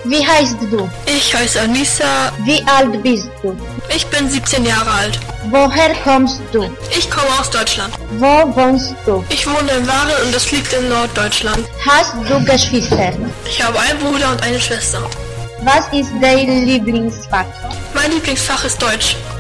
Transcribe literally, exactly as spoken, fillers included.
Wie heißt du? Ich heiße Anissa. Wie alt bist du? Ich bin siebzehn Jahre alt. Woher kommst du? Ich komme aus Deutschland. Wo wohnst du? Ich wohne in Waren und das liegt in Norddeutschland. Hast du Geschwister? Ich habe einen Bruder und eine Schwester. Was ist dein Lieblingsfach? Mein Lieblingsfach ist Deutsch.